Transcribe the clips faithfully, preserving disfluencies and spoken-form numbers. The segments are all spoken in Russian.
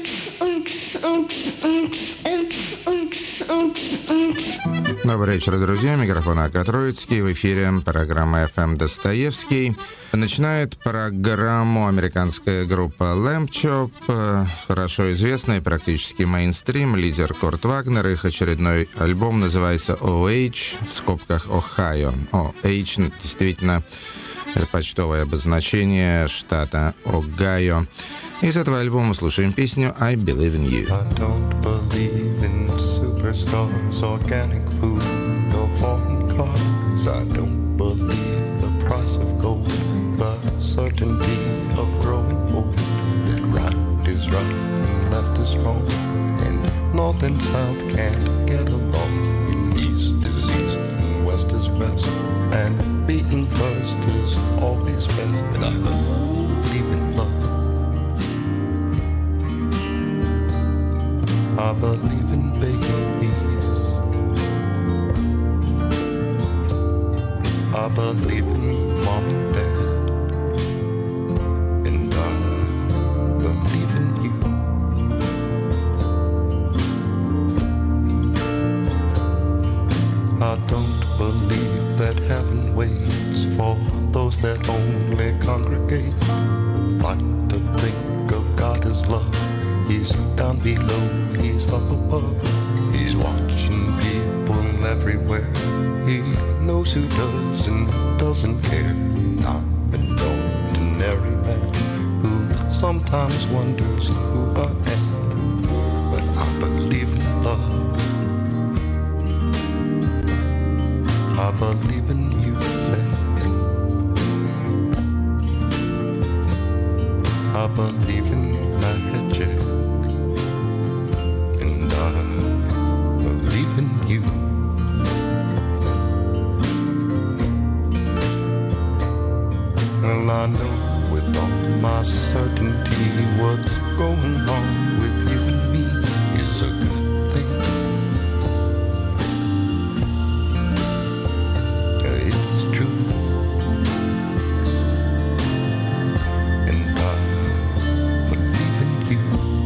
Добрый вечер, друзья. Микрофон Ака Троицкий. В эфире программа эф эм «Достоевский». Начинает программу американская группа Lamb Chop, хорошо известный, практически мейнстрим, лидер Курт Вагнер. Их очередной альбом называется о эйч, в скобках Ohio. о эйч действительно это почтовое обозначение штата Огайо. Из этого альбома слушаем песню «I Believe in You». I don't believe in superstars, organic food, or foreign cars. I don't believe the price of gold, the certainty of growing old. That right is right and left is wrong, and north and south can't get along. And east is east and west is west, and being first is always best. But I believe in love. I believe in babies. I believe in mom and dad. And I believe in you. I don't believe that heaven waits for those that only congregate. Like to think of God as love. He's down below, he's up above. He's watching people everywhere. He knows who does and doesn't care. I'm an ordinary man who sometimes wonders who I am. But I believe in love. I believe in music. I believe in magic. Well, I know with all my certainty what's going on with you and me is a good thing. It's true. And I believe in you.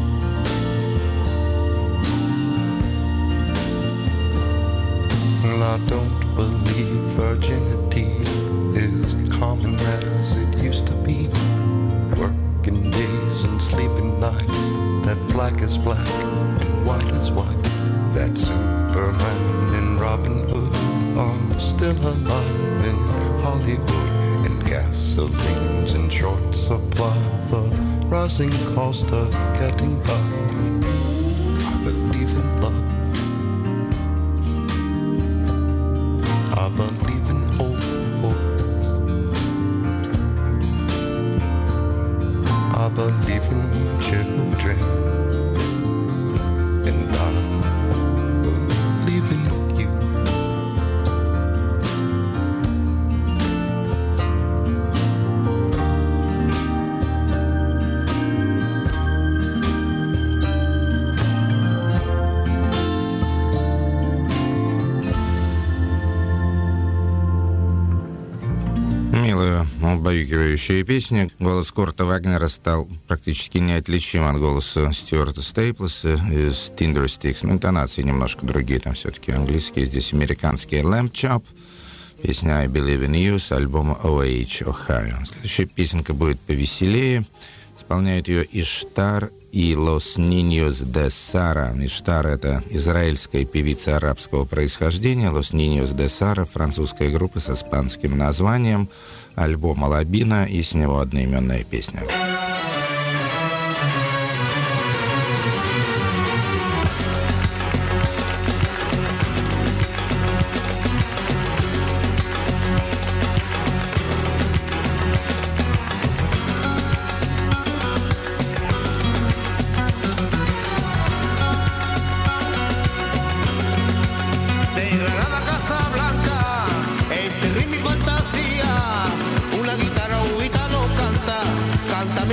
Well, I don't believe virginity is common as it used to be. Working days and sleeping nights. That black is black and white is white. That Superman and Robin Hood are still alive in Hollywood. And gasoline's in short supply. The rising cost of getting by. I believe in love. I believe in hope. I believe in children, and I believe in you. Милая, убаюкивающая песня. Голос Курта Вагнера стал практически неотличим от голоса Стюарта Стейплса из Tinder Sticks. Но интонации немножко другие, там все-таки английские, здесь американские. Lamb Chop, песня «I Believe in You» с альбома о эйч Ohio. Следующая песенка будет повеселее. Исполняют ее Иштар и Los Niños de Sara. Иштар — это израильская певица арабского происхождения. Los Niños de Sara — французская группа с испанским названием. Альбом «Алабина» и с него одноименная песня. Canta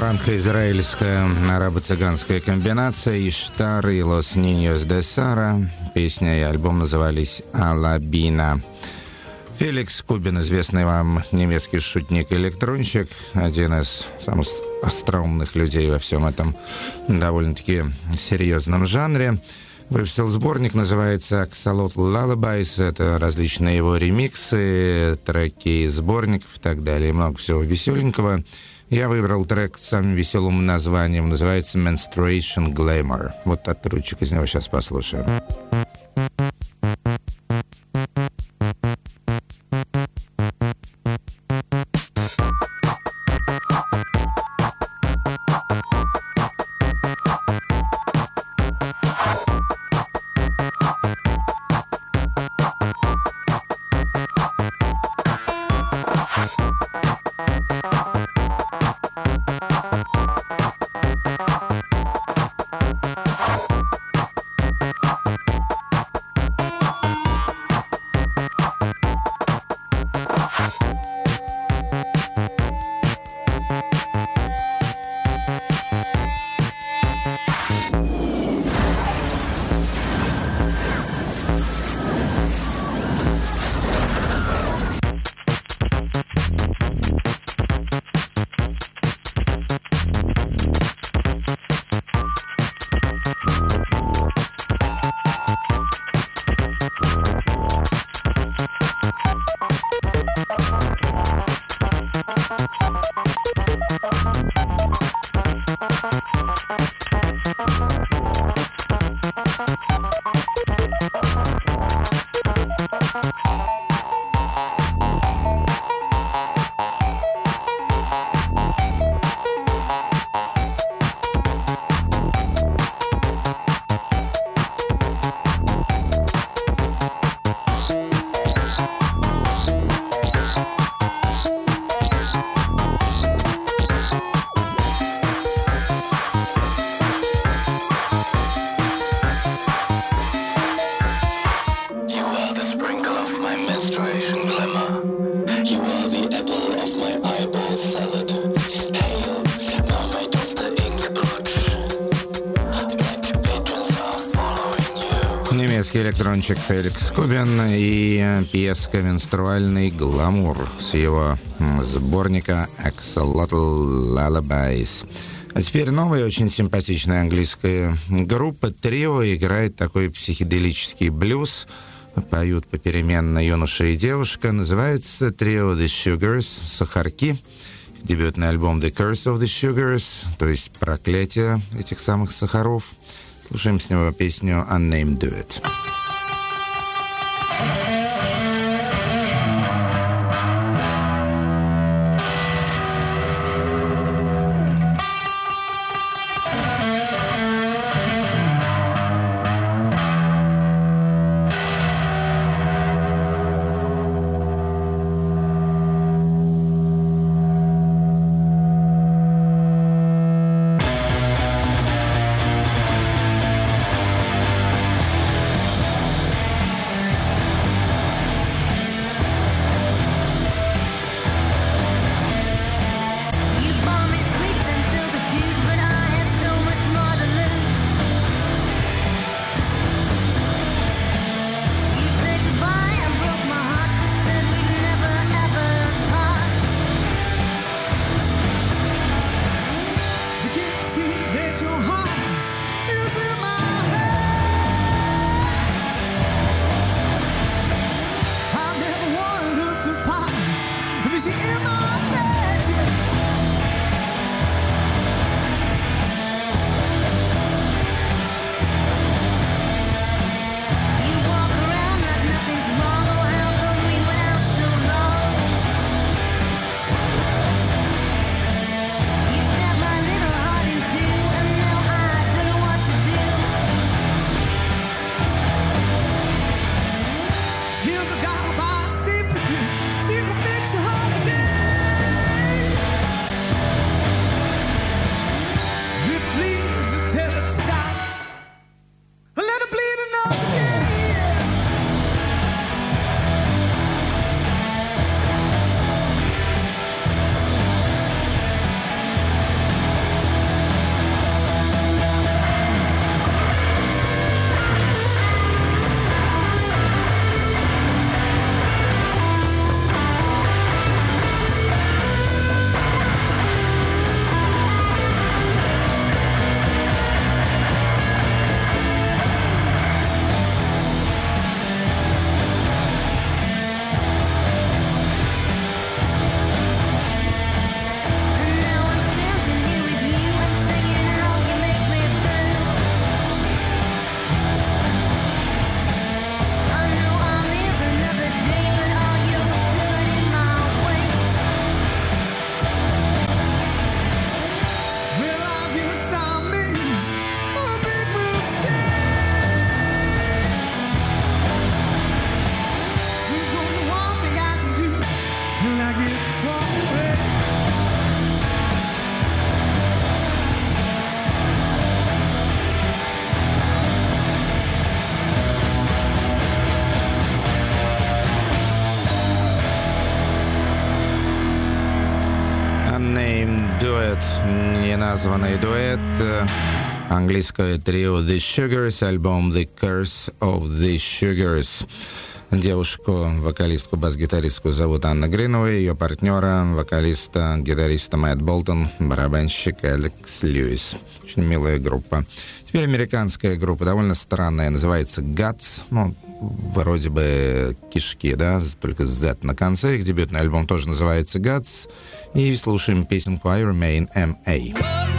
франко-израильская арабо-цыганская комбинация «Иштар» и «Лос Ниньос де Сара». Песня и альбом назывались «Алабина». Феликс Кубин, известный вам немецкий шутник-электронщик, один из самых остроумных людей во всем этом довольно-таки серьезном жанре, выпустил сборник, называется «Axolotl Lullabies». Это различные его ремиксы, треки сборников и так далее. Много всего веселенького. Я выбрал трек с самым веселым названием. Называется «Menstruation Glamour». Вот отрывочек из него сейчас послушаем. Немецкий электронщик Феликс Кубин и пьеска «Менструальный гламур» с его сборника «Axolotl Lullabies». А теперь новая, очень симпатичная английская группа «Трио» играет такой психоделический блюз. Поют попеременно юноша и девушка. Называется «Trio The Sugars» — «Сахарки». Дебютный альбом «The Curse of the Sugars», то есть «Проклятие этих самых сахаров». Слушаем с него песню «Unnamed Duet». дуэт, неназванный дуэт, английское трио The Sugars, альбом The Curse of the Sugars. Девушку, вокалистку, бас-гитаристку зовут Анна Гринова, ее партнера, вокалиста, гитариста Мэтт Болтон, барабанщик Алекс Льюис. Очень милая группа. Теперь американская группа, довольно странная, называется Guts, ну, вроде бы кишки, да, только с Z на конце. Их дебютный альбом тоже называется Guts. И слушаем песенку I Remain эм эй.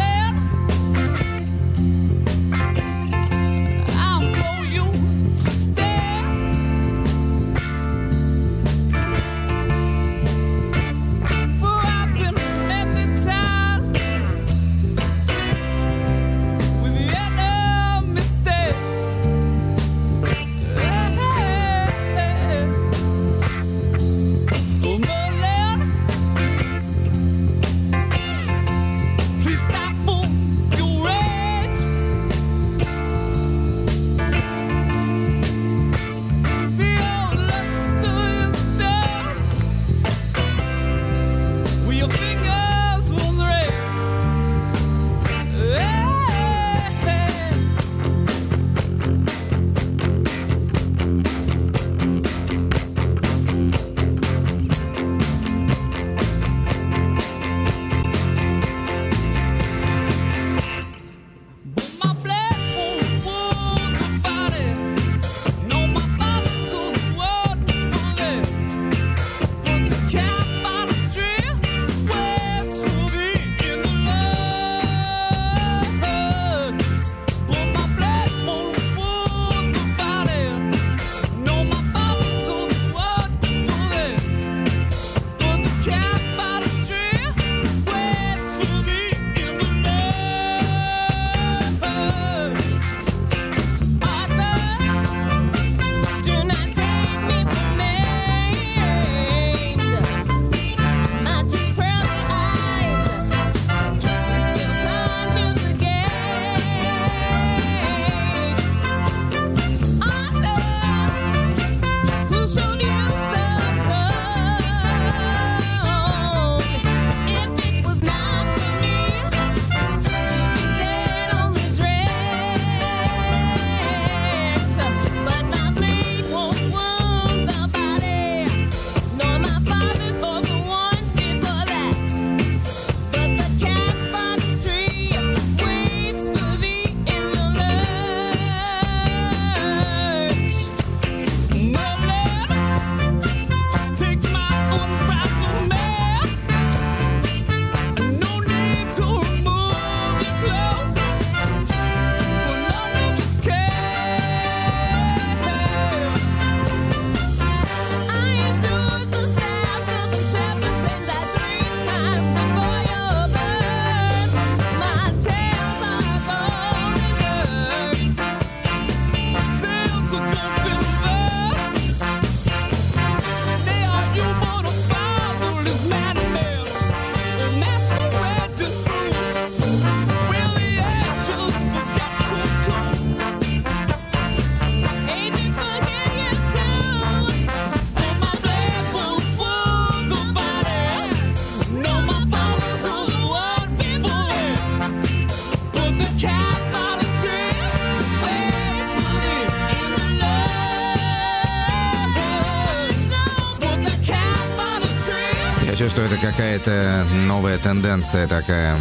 Чувствую, это какая-то новая тенденция такая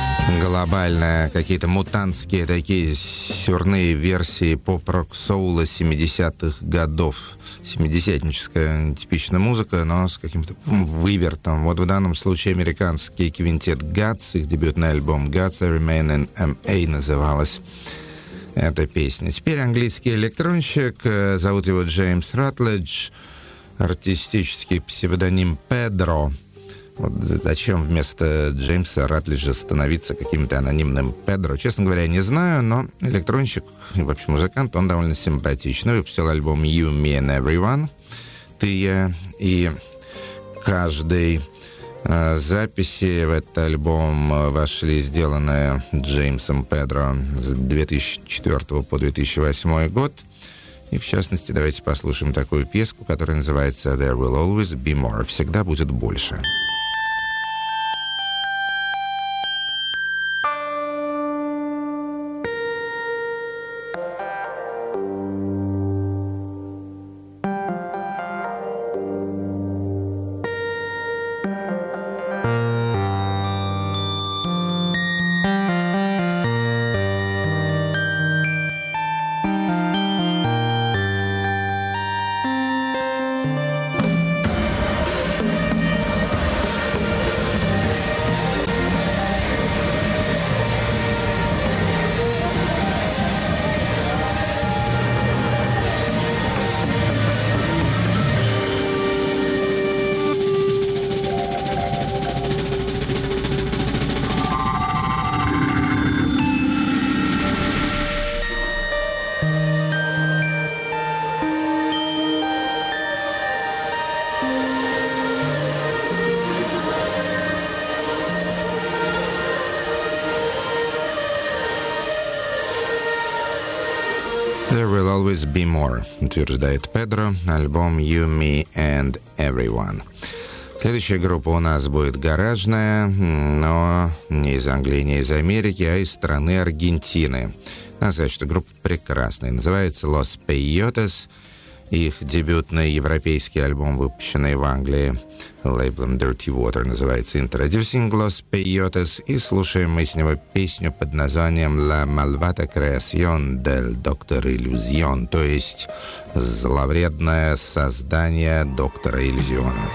глобальная, какие-то мутантские такие сюрные версии поп-рок-соула семидесятых годов. Семидесятническая типичная музыка, но с каким-то вывертом. Вот в данном случае американский квинтет Guts, их дебютный альбом Guts, I Remain эм эй называлась эта песня. Теперь английский электронщик, зовут его Джеймс Ратлидж, артистический псевдоним Педро. Вот зачем вместо Джеймса Ратлиджа становиться каким-то анонимным Педро? Честно говоря, не знаю, но электронщик и вообще музыкант, он довольно симпатичный. Выпустил альбом You, Me and Everyone. Ты, я и каждый. Записи в этот альбом вошли, сделанные Джеймсом Педро с две тысячи четвёртого по две тысячи восьмой год. И, в частности, давайте послушаем такую песку, которая называется «There will always be more». «Всегда будет больше». always be more, утверждает Педро, альбом You, Me and Everyone. Следующая группа у нас будет гаражная, но не из Англии, не из Америки, а из страны Аргентины. Надо сказать, что группа прекрасная. Называется Los Peyotes. Их дебютный европейский альбом, выпущенный в Англии лейблом Dirty Water, называется Introducing Los Peyotes. И слушаем мы с него песню под названием La Malvada Creación del Doctor Illusion, то есть зловредное создание доктора Иллюзиона.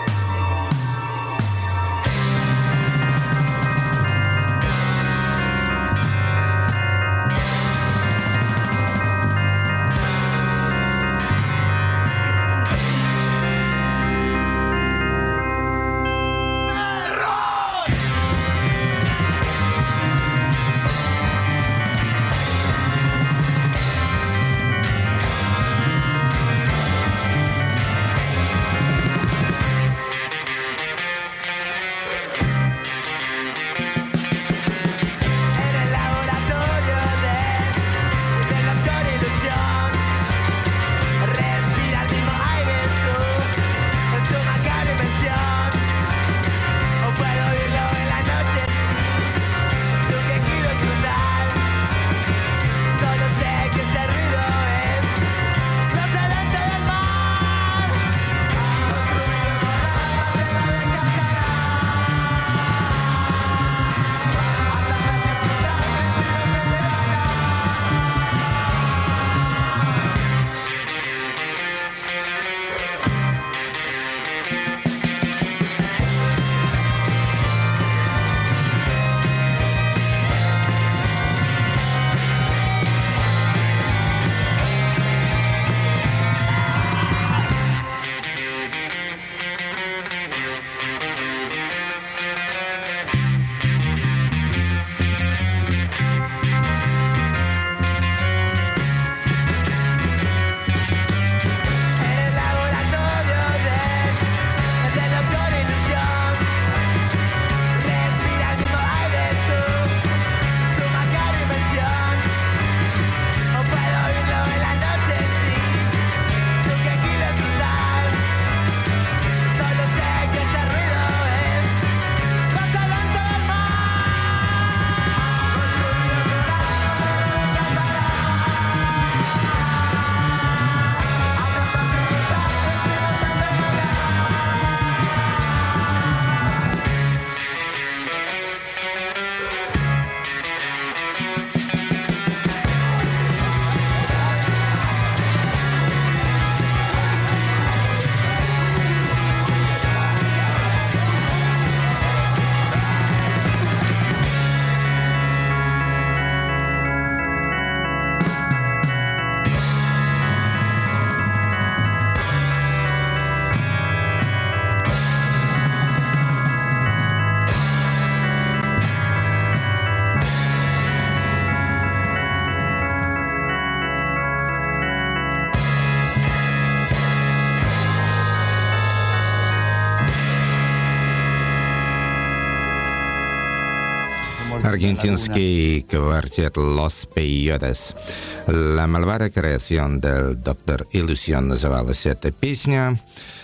Аргентинский квартет Los Peyotes. La Malvada Creación del Doctor Illusion называлась эта песня.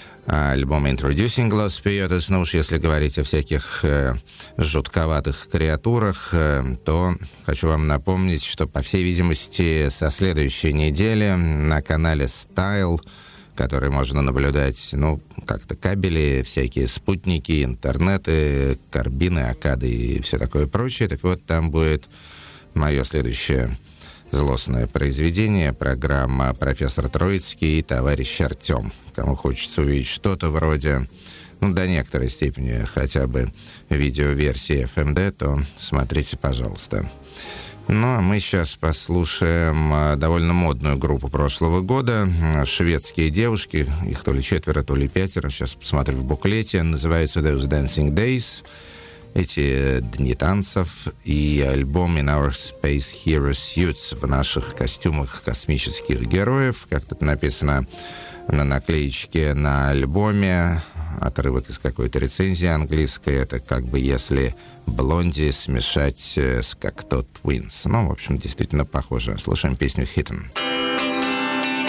Альбом Introducing Los Peyotes. Ну уж если говорить о всяких э, жутковатых креатурах, э, то хочу вам напомнить, что, по всей видимости, со следующей недели на канале Style, который можно наблюдать, ну, как-то кабели, всякие спутники, интернеты, карбины, акады и все такое прочее. Так вот, там будет мое следующее злостное произведение, программа «Профессор Троицкий» и «Товарищ Артем». Кому хочется увидеть что-то вроде, ну, до некоторой степени хотя бы видеоверсии эф эм ди, то смотрите, пожалуйста. Ну, а мы сейчас послушаем довольно модную группу прошлого года. Шведские девушки, их то ли четверо, то ли пятеро, сейчас посмотрю в буклете, называются Those Dancing Days, эти дни танцев, и альбом In Our Space Hero Suits, в наших костюмах космических героев, как тут написано на наклеечке на альбоме. Отрывок из какой-то рецензии английской. Это как бы если Блонди смешать с Cocteau Twins. Ну, в общем, действительно похоже. Слушаем песню «Hidden».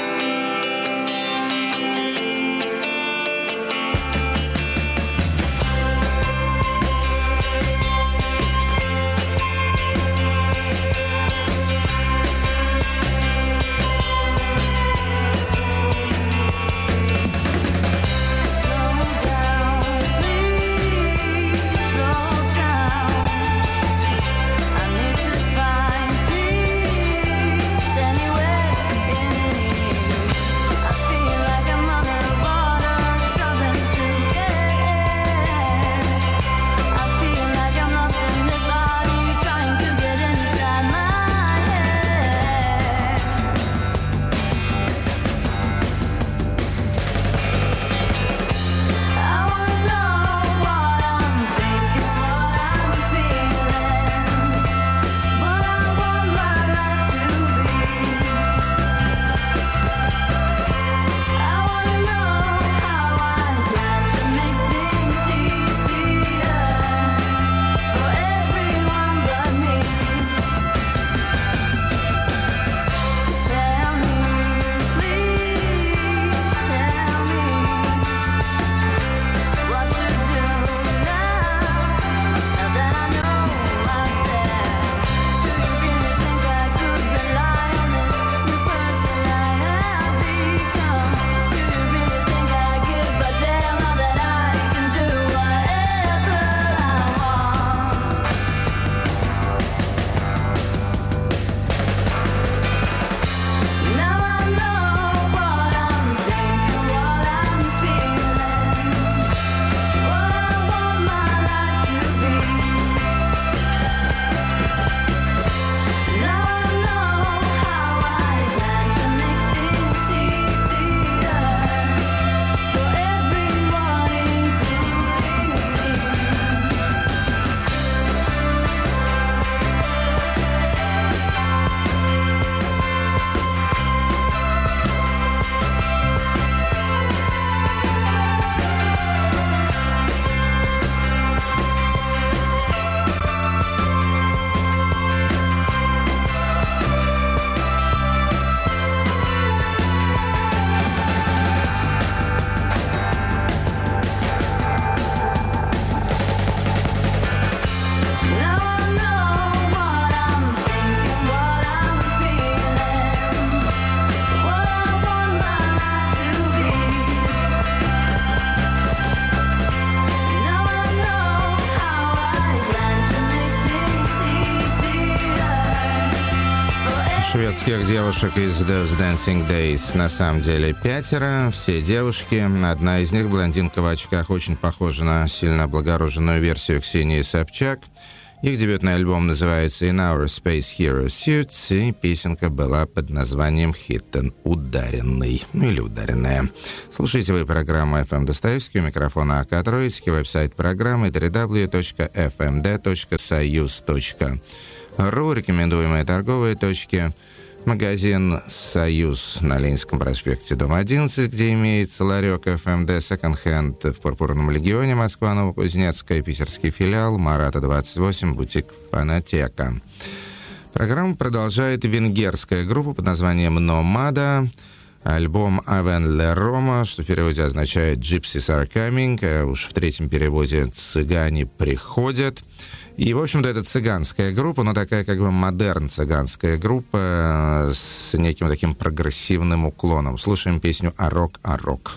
шведских девушек из Those Dancing Days. На самом деле пятеро, все девушки. Одна из них, блондинка в очках, очень похожа на сильно облагороженную версию Ксении Собчак. Их дебютный альбом называется In Our Space Hero Suits, и песенка была под названием «Хиттен ударенный» или «Ударенная». Слушайте вы программу эф эм Достоевский, у микрофона АК Троицкий, веб-сайт программы дабл ю дабл ю дабл ю точка эф эм дэ точка союз точка ру, рекомендуемые торговые точки, магазин «Союз» на Ленинском проспекте, дом одиннадцать, где имеется ларек эф эм дэ, секонд-хенд в Пурпурном Легионе, Москва, Новокузнецкая, питерский филиал, Марата двадцать восемь, бутик «Фонотека». Программу продолжает венгерская группа под названием «Номада». Альбом «Авен ле Рома», что в переводе означает «Gypsies are coming», а уж в третьем переводе «Цыгане приходят». И, в общем-то, это цыганская группа, но такая как бы модерн-цыганская группа с неким таким прогрессивным уклоном. Слушаем песню «Арок, арок».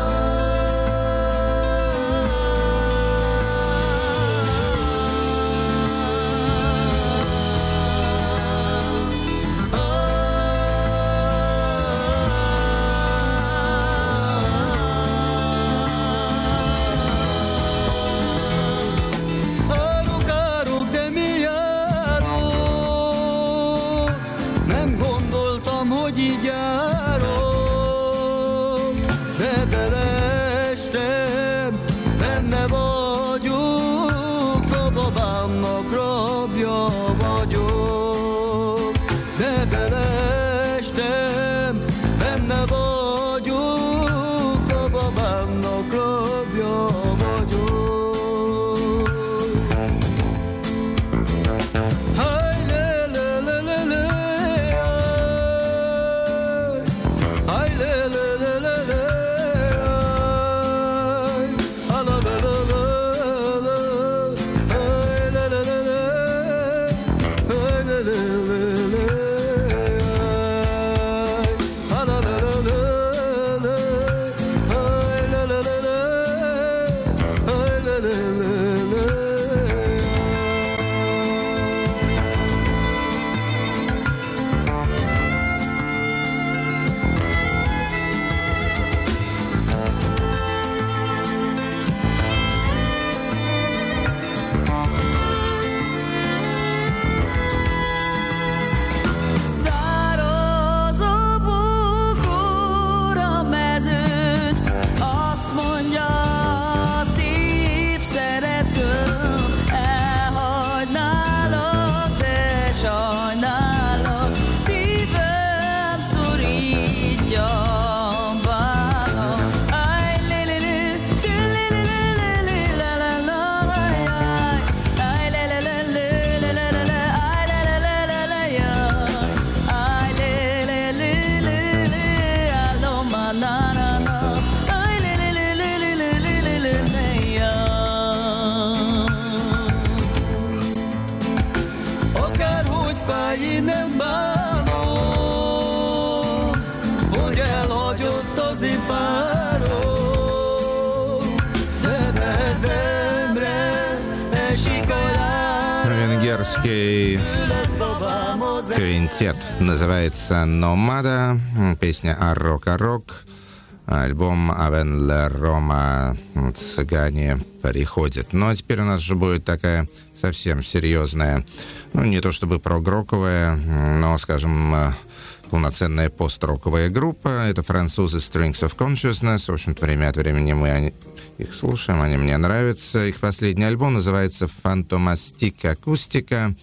Квинтет называется «Номада», песня «Арок, арок», альбом «Авен ле Рома», «Цыгане приходят». Ну, а теперь у нас же будет такая совсем серьезная, ну, не то чтобы прог-роковая, но, скажем, полноценная пост-роковая группа. Это французы Strings of Consciousness. В общем-то, время от времени мы они, их слушаем, они мне нравятся. Их последний альбом называется «Фантомастик Акустика».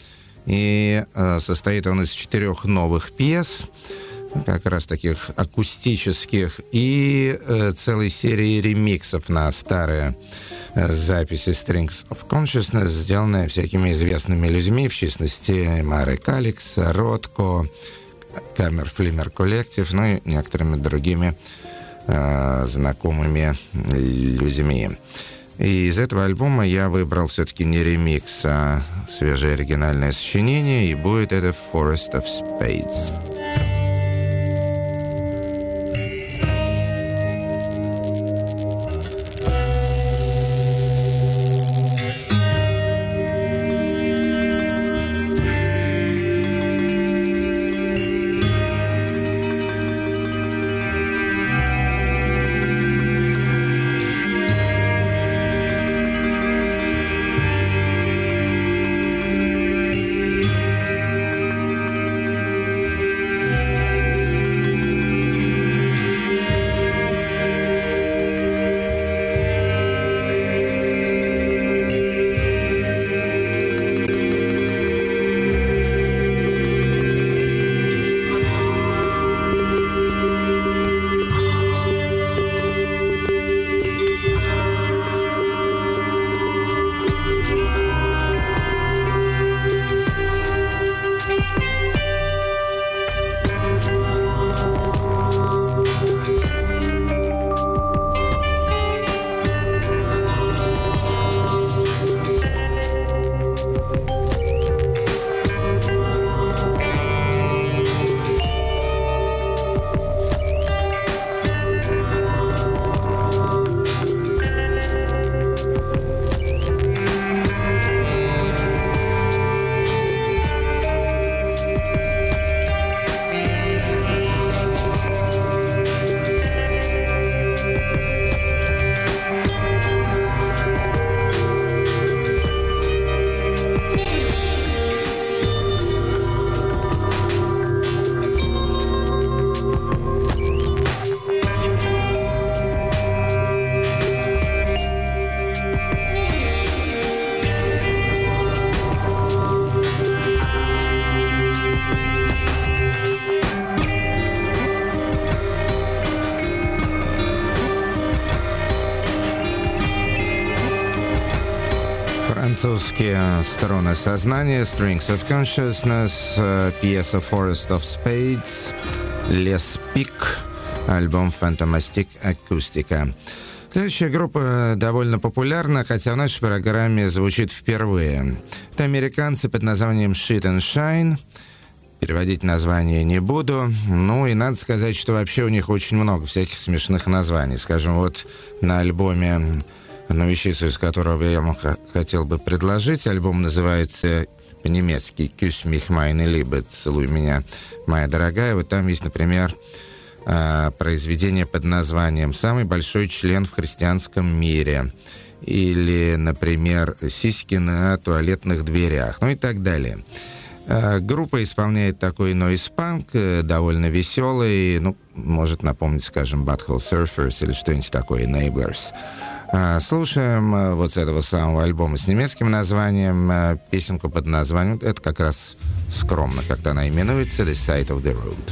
И э, состоит он из четырех новых пьес, как раз таких акустических, и э, целой серии ремиксов на старые э, записи Strings of Consciousness, сделанные всякими известными людьми, в частности, Маре Каликс, Ротко, Камер Флимер Коллектив, ну и некоторыми другими э, знакомыми людьми. И из этого альбома я выбрал все-таки не ремикс, а свежее оригинальное сочинение, и будет это «Forest of Spades». Французские струны сознания, Strings of Consciousness, пьеса Forest of Spades, Les Pics, альбом Fantomastic Acoustica. Следующая группа довольно популярна, хотя в нашей программе звучит впервые. Это американцы под названием Shit and Shine. Переводить название не буду. Ну и надо сказать, что вообще у них очень много всяких смешных названий. Скажем, вот на альбоме, одну вещицу из которого я вам хотел бы предложить, альбом называется по-немецки «Küss mich meine Liebe», «Целуй меня, моя дорогая». Вот там есть, например, произведение под названием «Самый большой член в христианском мире». Или, например, «Сиськи на туалетных дверях», ну и так далее. Группа исполняет такой нойз-панк, довольно веселый, ну, может напомнить, скажем, Butthole Surfers или что-нибудь такое, Enablers. Слушаем вот с этого самого альбома с немецким названием песенку под названием, это как раз скромно, как-то она именуется, «The Side of the Road».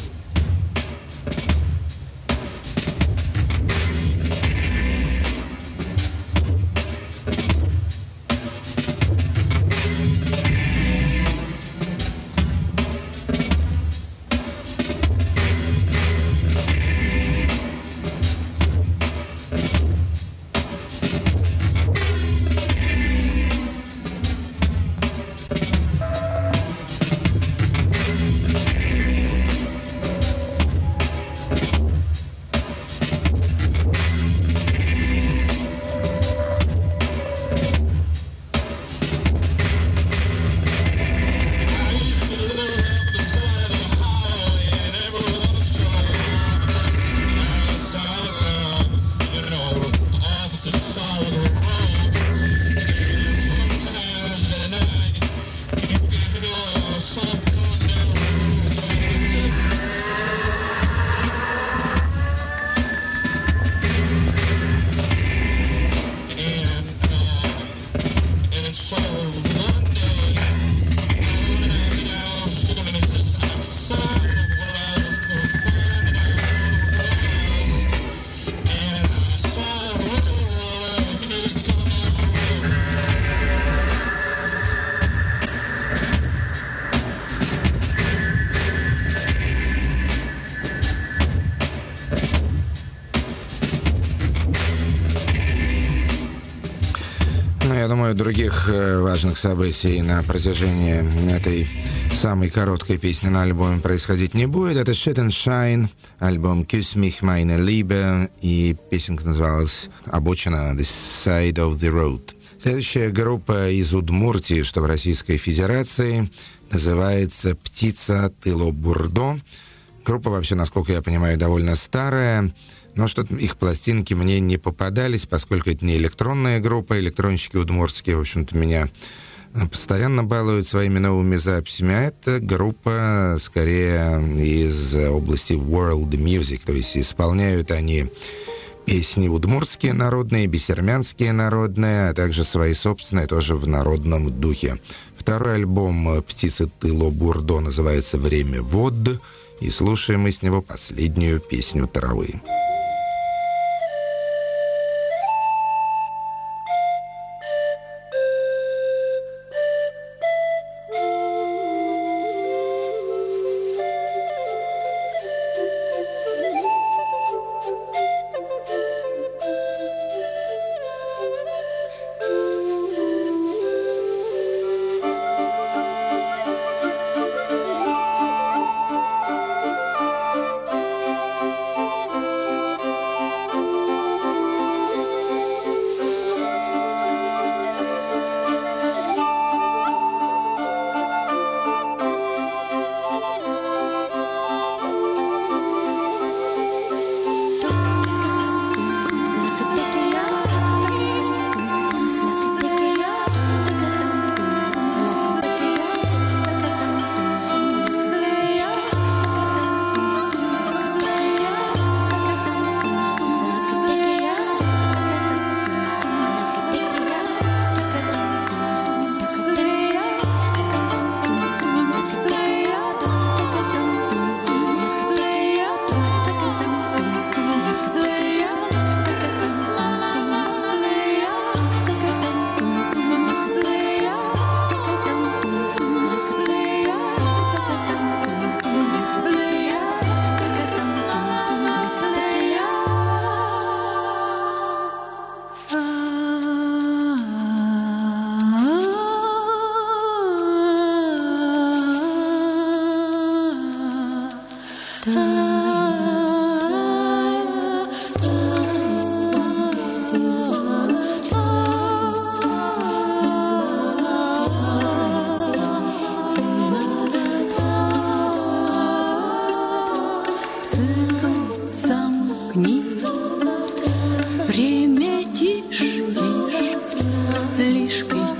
Других э, важных событий на протяжении этой самой короткой песни на альбоме происходить не будет. Это Shit and Shine, альбом Küss mich meine Liebe, и песенка называлась «Обочина, The Side of the Road». Следующая группа из Удмуртии, что в Российской Федерации, называется «Птица Тыло-Бурдо». Группа вообще, насколько я понимаю, довольно старая. Но что-то их пластинки мне не попадались, поскольку это не электронная группа. Электронщики удмуртские, в общем-то, меня постоянно балуют своими новыми записями. А это группа, скорее, из области world music. То есть исполняют они песни удмуртские народные, бисермянские народные, а также свои собственные, тоже в народном духе. Второй альбом «Птицы Тыло-Бурдо» называется «Время вод». И слушаем мы с него последнюю песню «Травы». Thank you.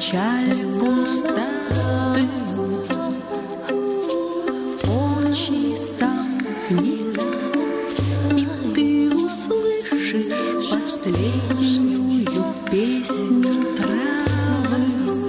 печаль пустоты, очи сомкни, и ты услышишь последнюю песню травы.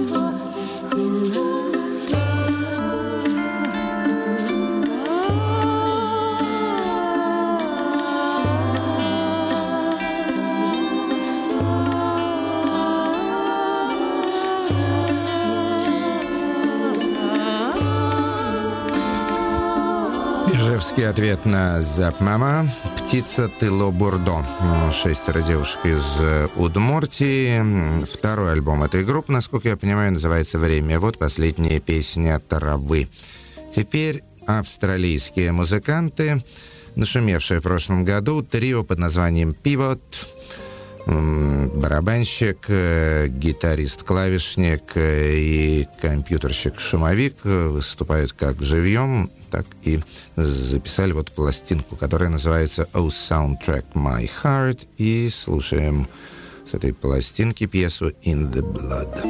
Ижевский ответ на «Зап Мама», «Птица Тыло Бурдо». Шестеро девушек из Удмуртии. Второй альбом этой группы, насколько я понимаю, называется «Время». Вот последняя песня «Травы». Теперь австралийские музыканты, нашумевшие в прошлом году, трио под названием «Pivot». Барабанщик, гитарист-клавишник и компьютерщик-шумовик выступают как живьем, так и записали вот пластинку, которая называется «Oh Soundtrack My Heart», и слушаем с этой пластинки пьесу «In the Blood».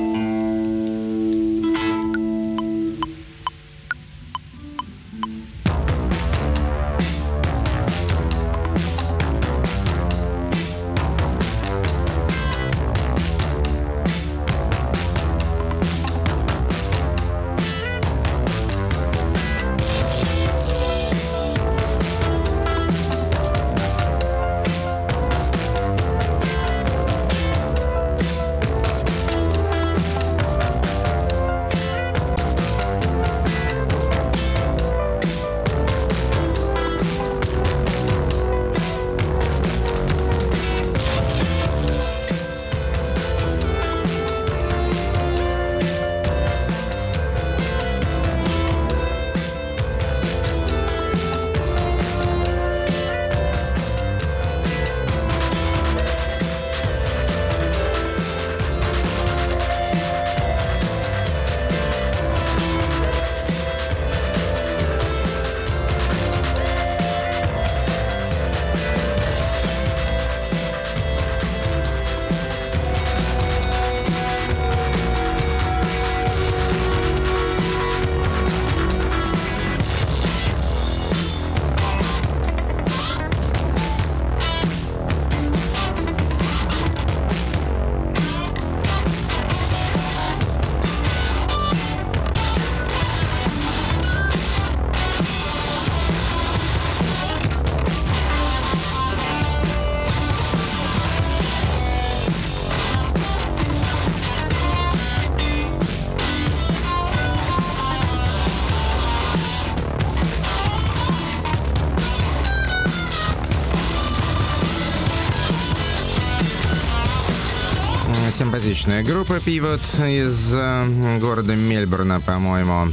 Симпатичная группа «Pivot» из э, города Мельбурна, по-моему.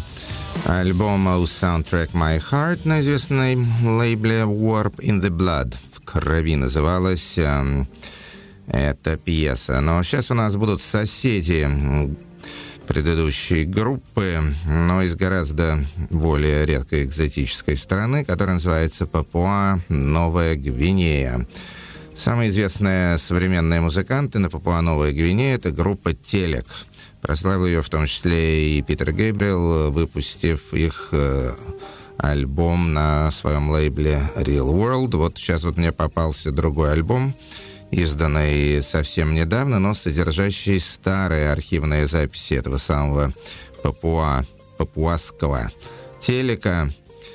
Альбом «Oh Soundtrack My Heart» на известной лейбле «Warp in the Blood». В крови называлась э, эта пьеса. Но сейчас у нас будут соседи предыдущей группы, но из гораздо более редкой экзотической страны, которая называется Папуа-Новая Гвинея. Самые известные современные музыканты на Папуа-Новой Гвинее — это группа «Телек». Прославил ее в том числе и Питер Гейбриэл, выпустив их э, альбом на своем лейбле Real World. Вот сейчас вот мне попался другой альбом, изданный совсем недавно, но содержащий старые архивные записи этого самого Папуа, папуасского «Телека».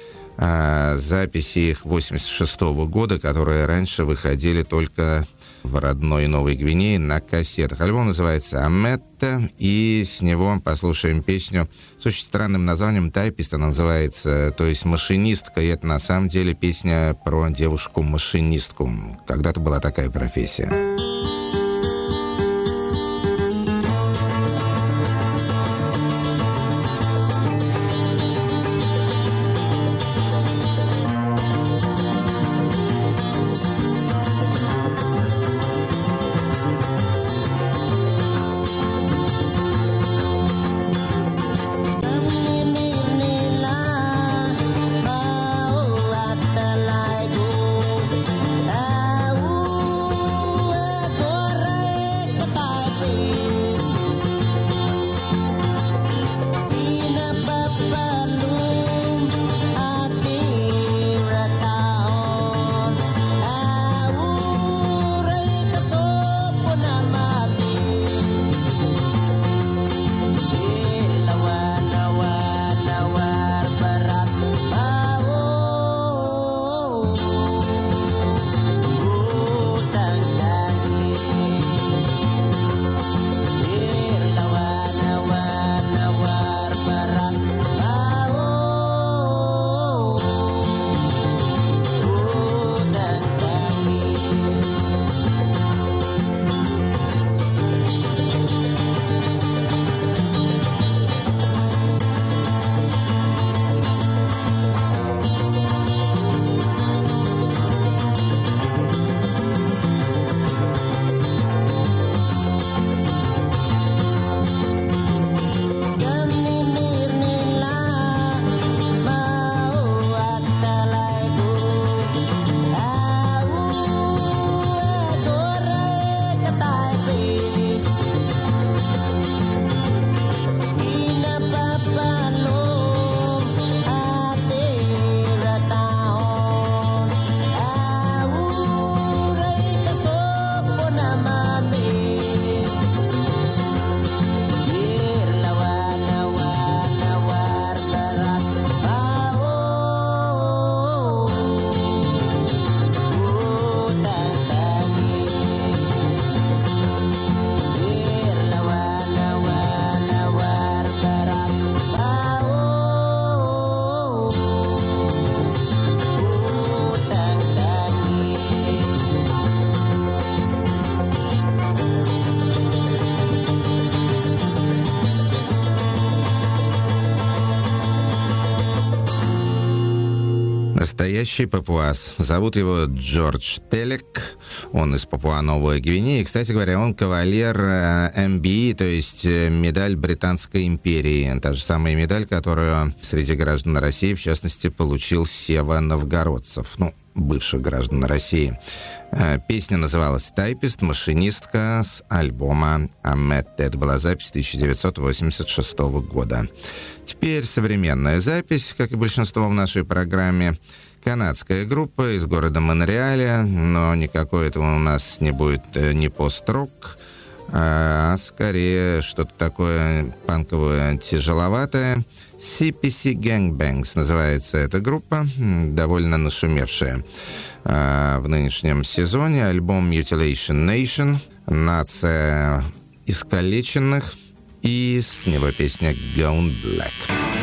А, записи их восемьдесят шестого года, которые раньше выходили только в родной Новой Гвинее на кассетах. Альбом называется «Аметта», и с него послушаем песню с очень странным названием «Тайпист». Она называется, то есть «Машинистка», и это на самом деле песня про девушку-машинистку. Когда-то была такая профессия. Corre Настоящий папуас. Зовут его Джордж Телек. Он из Папуа-Новой Гвинеи. Кстати говоря, он кавалер эм би и, то есть медаль Британской империи. Та же самая медаль, которую среди граждан России, в частности, получил Сева Новгородцев. Ну, бывших граждан России. Песня называлась «Тайпист», машинистка, с альбома «Аметте». Это была запись тысяча девятьсот восемьдесят шестого года. Теперь современная запись, как и большинство в нашей программе. Канадская группа из города Монреаля, но никакой этого у нас не будет ни пост-рок, а скорее что-то такое панковое, тяжеловатое. си пи си Gangbangs называется эта группа, довольно нашумевшая а, в нынешнем сезоне. Альбом Mutilation Nation, нация искалеченных, и с него песня Gone Black.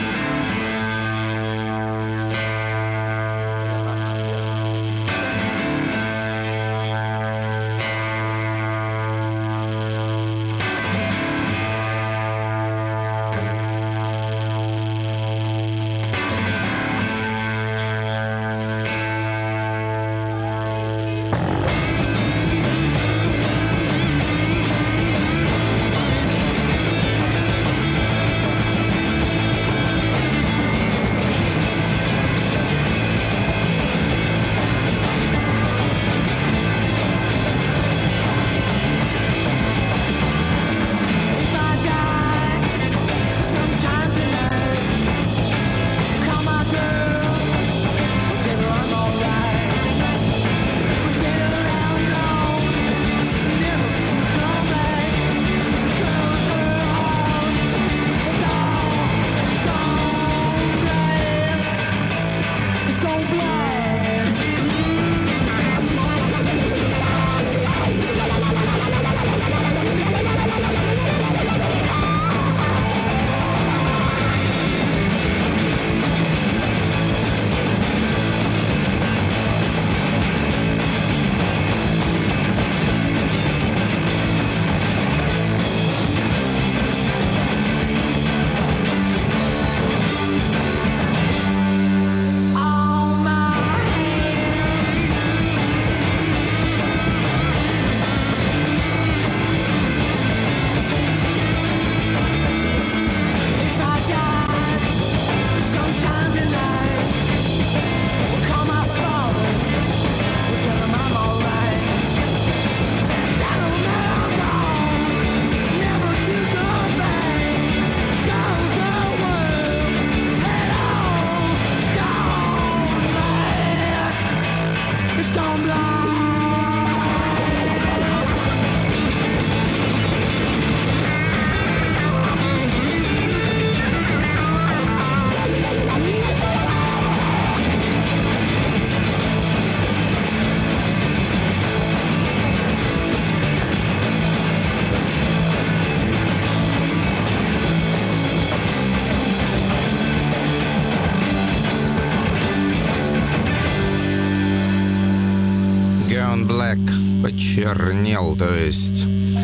Почернел, то есть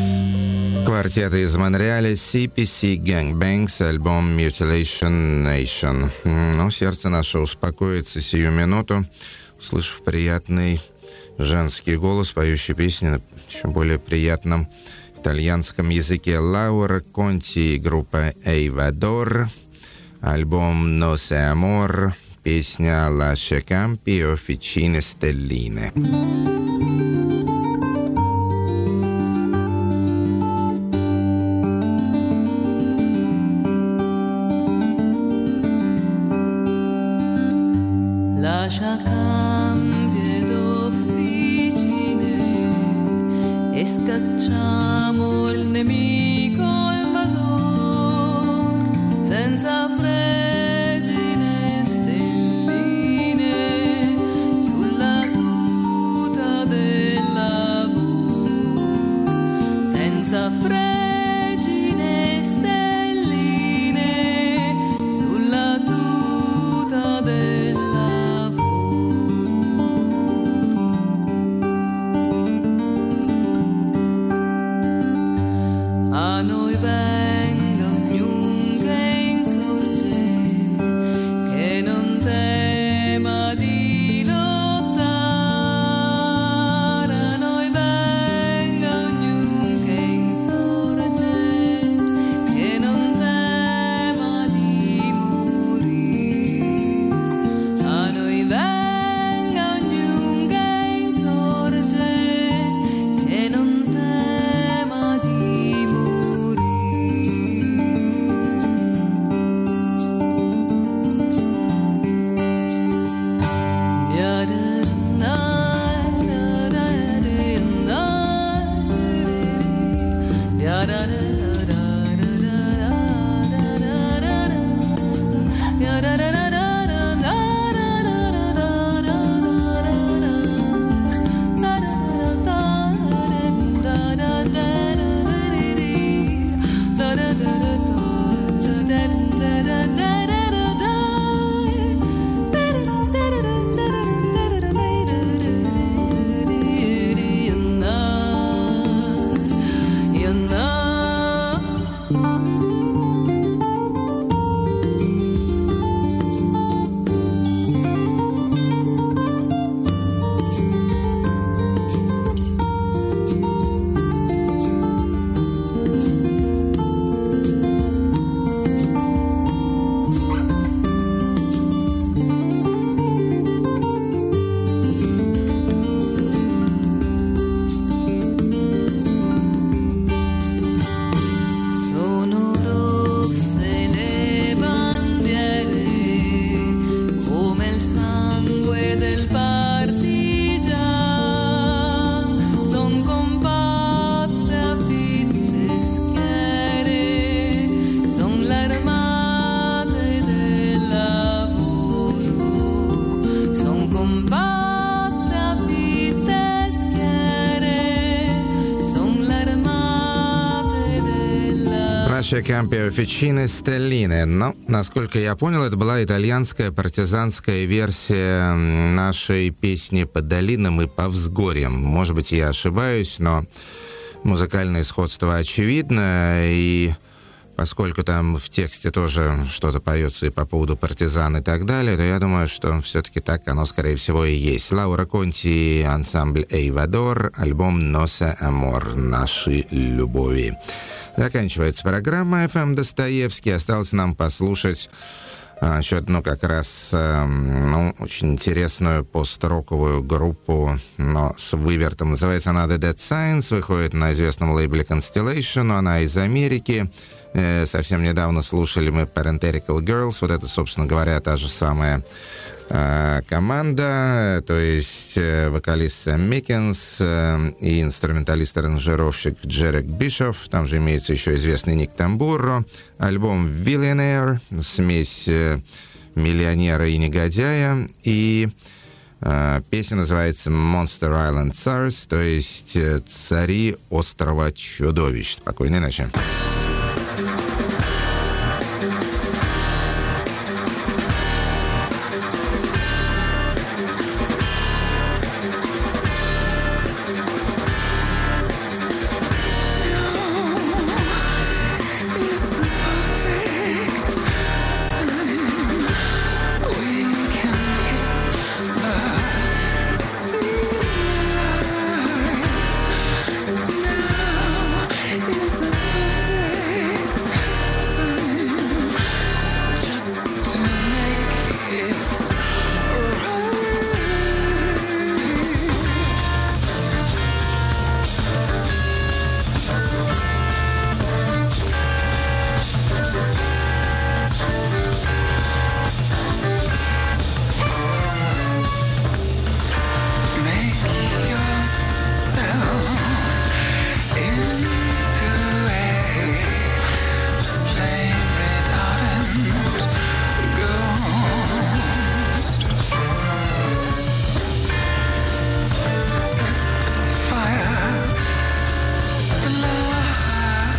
квартет из Монреаля, си пи си Gangbangs, альбом Mutilation Nation. Ну, сердце наше успокоится сию минуту, услышав приятный женский голос, поющий песни на еще более приятном итальянском языке. Лаура Конти, группа Эйвадор, альбом No Se Amor, песня Lascia campi e officine stelline. Lascia campi ed officine e scacciamo il nemico invasor senza fregi né stelline sulla tuta del lavoro, senza fregi né stelline sulla tuta del lavoro. A noi venga ognuno che insorge, che non tema di Кампио Фичино Stelline. Но, насколько я понял, это была итальянская партизанская версия нашей песни «По долинам и по взгорьям». Может быть, я ошибаюсь, но музыкальное сходство очевидно, и поскольку там в тексте тоже что-то поется и по поводу партизан и так далее, то я думаю, что все-таки так оно, скорее всего, и есть. Лаура Конти, ансамбль «Эйвадор», альбом «Носа Амор», «Наши любови». Заканчивается программа эф эм Достоевский. Осталось нам послушать а, еще одну как раз а, ну, очень интересную пост-роковую группу, но с вывертом. Называется она The Dead Science, выходит на известном лейбле Constellation, она из Америки. Э, совсем недавно слушали мы Parenthetical Girls, вот это, собственно говоря, та же самая команда, то есть вокалист Сэм Миккенс и инструменталист-аранжировщик Джерек Бишоф. Там же имеется еще известный Ник Тамбурро. Альбом «Billionaire», смесь миллионера и негодяя. И э, песня называется «Monster Island Tsars», то есть «Цари острова чудовищ». Спокойной ночи.